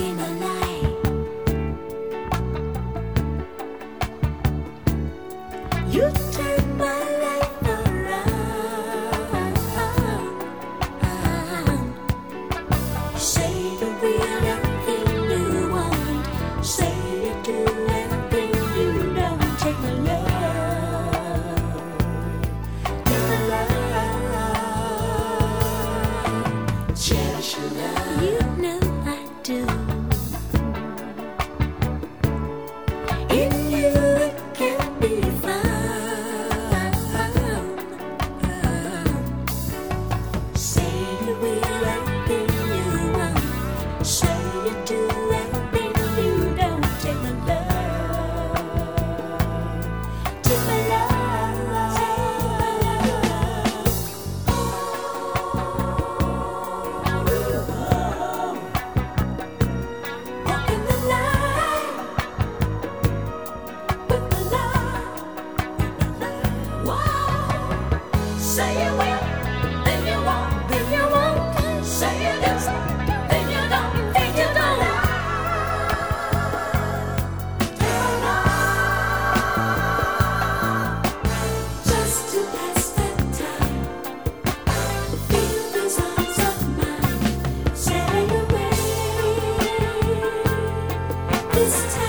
in a lie. You turn my life around. Say you will everything you want. Say you do everything you don't. Take my love. Take my love. Cherish your love. You know I do. In you it can be found. Say you will everything you want. Say you do everything you don't. Take my love. Take my love. Walk in the light with my love. Wow. Say you will, then you won't, then you won't. Say you do, then you don't, then you don't. Take my love, just to pass the time. Feel those arms of mine, sail away. This time.